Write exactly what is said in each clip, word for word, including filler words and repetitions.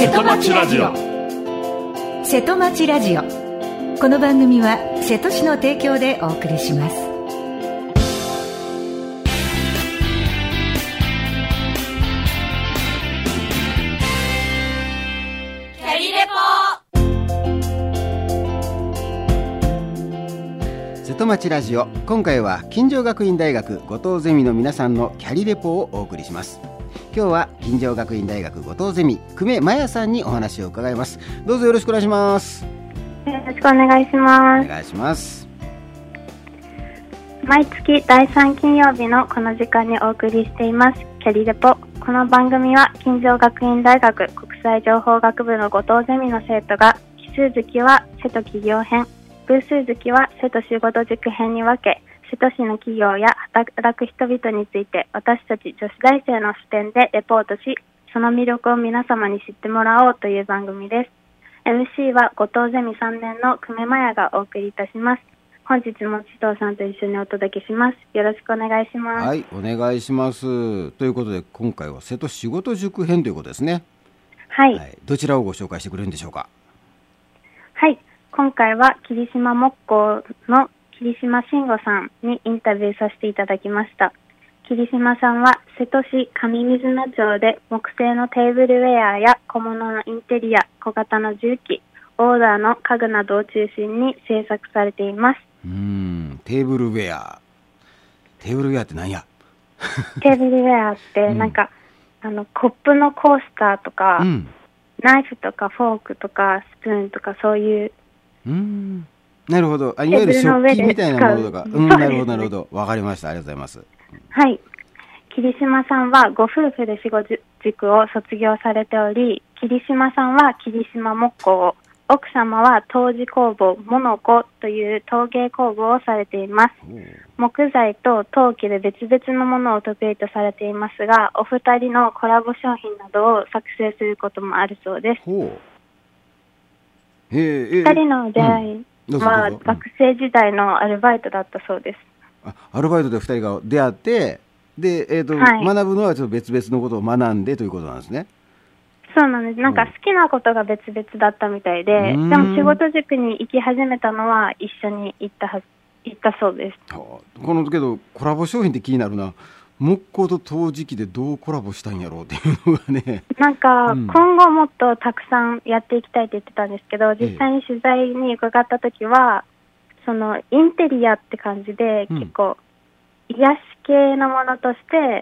瀬戸町ラジオ。 瀬戸町ラジオ。この番組は瀬戸市の提供でお送りします。 キャリレポ。 瀬戸町ラジオ、今回は金城学院大学後藤ゼミの皆さんのキャリレポをお送りします。今日は金城学院大学後藤ゼミ久米真也さんにお話を伺います。どうぞよろしくお願いします。 よろしくお願いします。 お願いします。 毎月だいさん金曜日のこの時間にお送りしていますキャリレポ。この番組は金城学院大学国際情報学部の後藤ゼミの生徒が奇数月は瀬戸企業編、偶数月は瀬戸仕事塾編に分け、瀬戸市の企業や働く人々について私たち女子大生の視点でレポートし、その魅力を皆様に知ってもらおうという番組です。 エムシー は後藤ゼミさんねんの久米真也がお送りいたします。本日も千藤さんと一緒にお届けします。よろしくお願いします。 はい、お願いします。ということで今回は瀬戸仕事塾編ということですね。 はい、 はい、どちらをご紹介してくれるんでしょうか。 はい、今回は霧島木工の霧島慎吾さんにインタビューさせていただきました。霧島さんは瀬戸市上水名町で木製のテーブルウェアや小物のインテリア、小型の重機、オーダーの家具などを中心に制作されています。 うーん、テーブルウェア。テーブルウェアって何や。 テーブルウェアってなんか、うん、あのコップのコースターとか、うん、ナイフとかフォークとかスプーンとかそういう、 うーん、なるほど。あ、いわゆる食器みたいなものとか、うん、なるほどなるほど、わかりました。ありがとうございます。 はい、霧島さんはご夫婦で仕事塾を卒業されており、霧島さんは霧島木工、奥様は陶磁工房モノコという陶芸工房をされています。木材と陶器で別々のものを得意とされていますが、お二人のコラボ商品などを作成することもあるそうです。 ほう、へえ、 二人の出会い、うん、は学生時代のアルバイトだったそうです。 あ、アルバイトでふたりが出会って、で、えーとはい、学ぶのはちょっと別々のことを学んでということなんですね。 そうなんです。なんか好きなことが別々だったみたいで、うん、でも仕事塾に行き始めたのは一緒に行ったはず、行ったそうです。 はあ、このけどコラボ商品って気になるな。木工と陶磁器でどうコラボしたんやろうっていうのがね。 なんか、うん、今後もっとたくさんやっていきたいって言ってたんですけど、実際に取材に伺った時は、ええ、そのインテリアって感じで、うん、結構癒し系のものとして、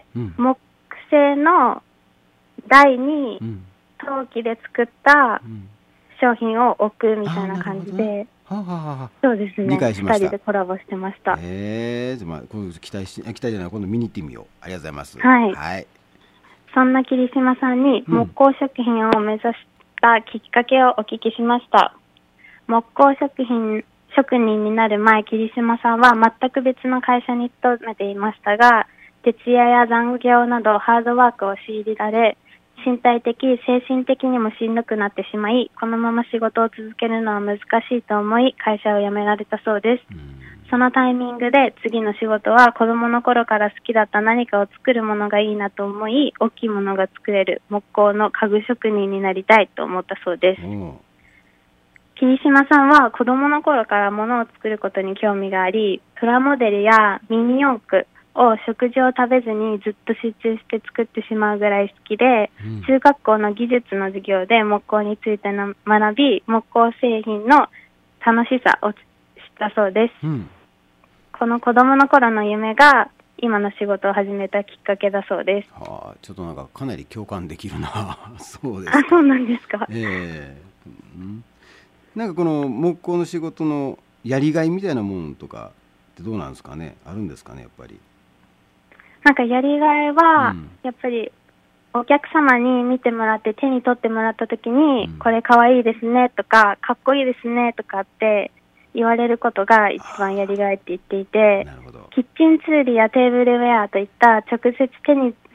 うん、木製の台に、うん、陶器で作った商品を置くみたいな感じで、はあはあ、そうですね、理解しました。ふたりでコラボしてました。 へー、まあ、今度期待し、期待じゃない、今度見に行ってみよう。ありがとうございます。 はい。はい、そんな霧島さんに木工食品を目指したきっかけをお聞きしました。うん、木工食品職人になる前、霧島さんは全く別の会社に勤めていましたが、徹夜や残業などハードワークを強いられ、身体的、精神的にもしんどくなってしまい、このまま仕事を続けるのは難しいと思い、会社を辞められたそうです。そのタイミングで次の仕事は子供の頃から好きだった何かを作るものがいいなと思い、大きいものが作れる木工の家具職人になりたいと思ったそうです。霧島さんは子供の頃から物を作ることに興味があり、プラモデルやミニ四駆を食事を食べずにずっと集中して作ってしまうぐらい好きで、うん、中学校の技術の授業で木工についての学び、木工製品の楽しさを知ったそうです。うん、この子供の頃の夢が今の仕事を始めたきっかけだそうです。 はあ、ちょっとなんかかなり共感できるな。そうですか。 あ、そうなんですか。 えーうん、なんかこの木工の仕事のやりがいみたいなものとかってどうなんですかね。あるんですかね、やっぱり。 なんかやりがいは、うん、やっぱりお客様に見てもらって手に取ってもらった時に、うん、これかわいいですねとかかっこいいですねとかって言われることが一番やりがいって言っていて、キッチンツールやテーブルウェアといった直接手に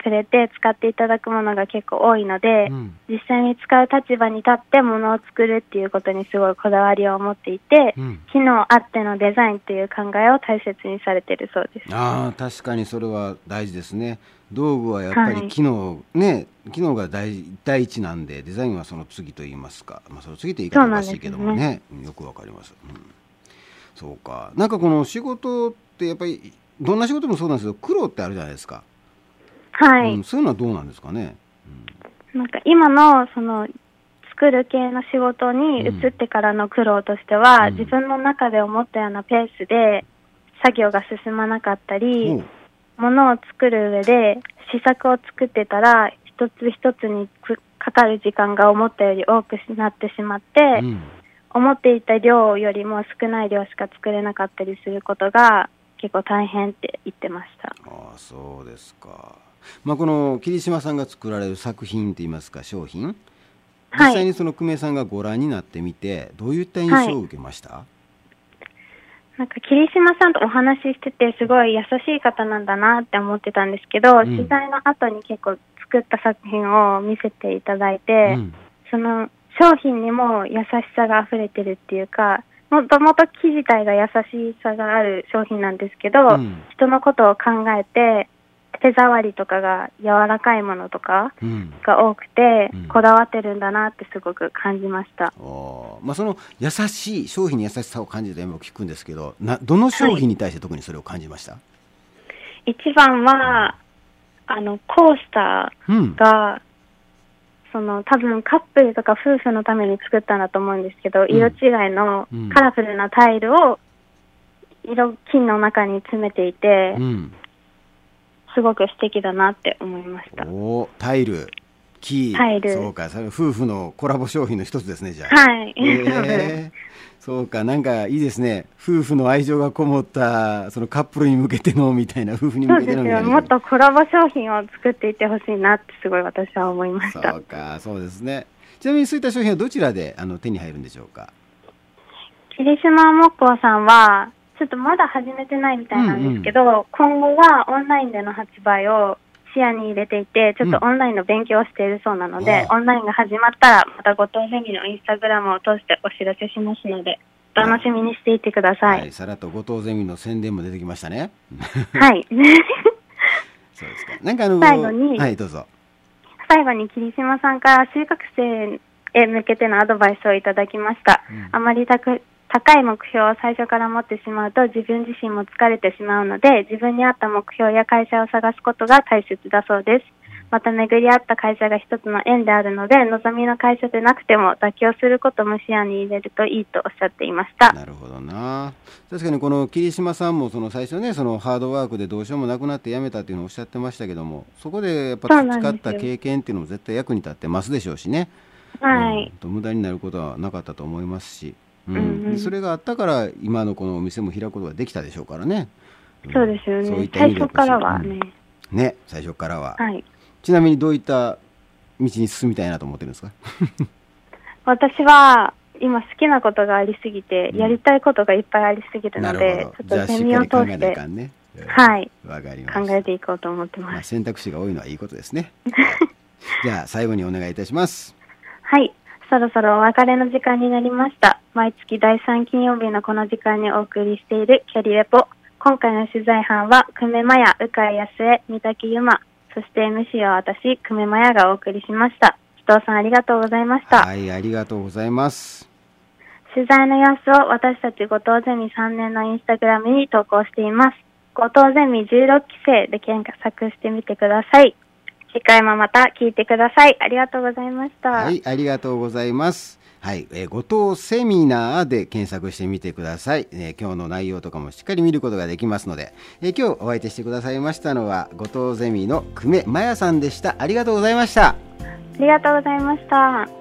くれて使っていただくものが結構多いので、 うん、 実際に使う立場に立ってものを作るっていうことにすごいこだわりを持っていて、うん、機能あってのデザインっていう考えを大切にされているそうです。 ああ、確かにそれは大事ですね。道具はやっぱり機能、はい、ね、機能が第第一なんで、デザインはその次と言いますか、まあ、その次と言い方おかしいけども ね, ねよくわかります、うん、そうか。なんかこの仕事ってやっぱりどんな仕事もそうなんですけど、苦労ってあるじゃないですか。 はい、 うん、そういうのはどうなんですかね。 うん、なんか今のその作る系の仕事に移ってからの苦労としては、うん、自分の中で思ったようなペースで作業が進まなかったり、うん、ものを作る上で試作を作ってたら一つ一つにかかる時間が思ったより多くなってしまって、うん、思っていた量よりも少ない量しか作れなかったりすることが結構大変って言ってました。 ああ、そうですか。まあ、この桐島さんが作られる作品といいますか商品、実際にその久米さんがご覧になってみてどういった印象を受けました？はい、 なんか桐島さんとお話ししててすごい優しい方なんだなって思ってたんですけど、うん、取材の後に結構作った作品を見せていただいて、うん、その商品にも優しさが溢れてるっていうか、もともと木自体が優しさがある商品なんですけど、うん、人のことを考えて手触りとかが柔らかいものとかが多くて、うん、こだわってるんだなってすごく感じました。 お、まあ、その優しい商品に優しさを感じると今聞くんですけど、などの商品に対して特にそれを感じました？はい、 一番は、うん、あのコースターが、うん、その多分カップルとか夫婦のために作ったんだと思うんですけど、うん、色違いのカラフルなタイルを色金の中に詰めていて、うん、すごく素敵だなって思いました。 お、タイル、木、タイル、そうか、それ夫婦のコラボ商品の一つですね、じゃあ。 はい、 えー、そうか、なんかいいですね。夫婦の愛情がこもったそのカップルに向けてのみたいな、夫婦に向けてのみたいな。 そうですよ、もっとコラボ商品を作っていってほしいなってすごい私は思いました。 そうか、そうですね。ちなみにそういった商品はどちらであの手に入るんでしょうか？ 霧島木工さんはちょっとまだ始めてないみたいなんですけど、うんうん、今後はオンラインでの発売を視野に入れていて、ちょっとオンラインの勉強をしているそうなので、うん、オンラインが始まったらまた後藤ゼミのインスタグラムを通してお知らせしますので、楽しみにしていてください。はい、 さらっと後藤ゼミの宣伝も出てきましたね。 はいそうですか。なんかあの最後に、 はい、どうぞ。 最後に桐島さんから就活生へ向けてのアドバイスをいただきました。うん、あまりたく高い目標を最初から持ってしまうと自分自身も疲れてしまうので、自分に合った目標や会社を探すことが大切だそうです。また巡り合った会社が一つの縁であるので、望みの会社でなくても妥協することも視野に入れるといいとおっしゃっていました。 なるほどな。確かにこの桐島さんもその最初ね、そのハードワークでどうしようもなくなって辞めたっていうのをおっしゃってましたけども、そこでやっぱ培った経験っていうのも絶対役に立ってますでしょうしね。 はい、 うん、無駄になることはなかったと思いますし、うんうん、それがあったから今のこのお店も開くことができたでしょうからね。 うん、そうですよね。そういった意味で最初からはね、 うん、ね、最初からは、 はい、 ちなみにどういった道に進みたいなと思ってるんですか？ 私は今好きなことがありすぎて、うん、やりたいことがいっぱいありすぎるので、ちょっとゼミを通して、ね、はい、わかりました、考えていこうと思ってます。まあ、 選択肢が多いのはいいことですね。じゃあ最後にお願いいたします。 はい、そろそろお別れの時間になりました。毎月だいさん金曜日のこの時間にお送りしているキャリレポ。今回の取材班は久米麻也、鵜飼康江、三滝由真、そして エムシー は私久米麻也がお送りしました。紀藤さん、ありがとうございました。 はい、ありがとうございます。 取材の様子を私たち後藤ゼミさんねんのインスタグラムに投稿しています。後藤ゼミじゅうろっきせいで検索してみてください。次回もまた聞いてください。ありがとうございました。 はい、ありがとうございます。はい、えー、後藤セミナーで検索してみてください。えー、今日の内容とかもしっかり見ることができますので、えー、今日お相手してくださいましたのは後藤ゼミの久米麻也さんでした。ありがとうございました。 ありがとうございました。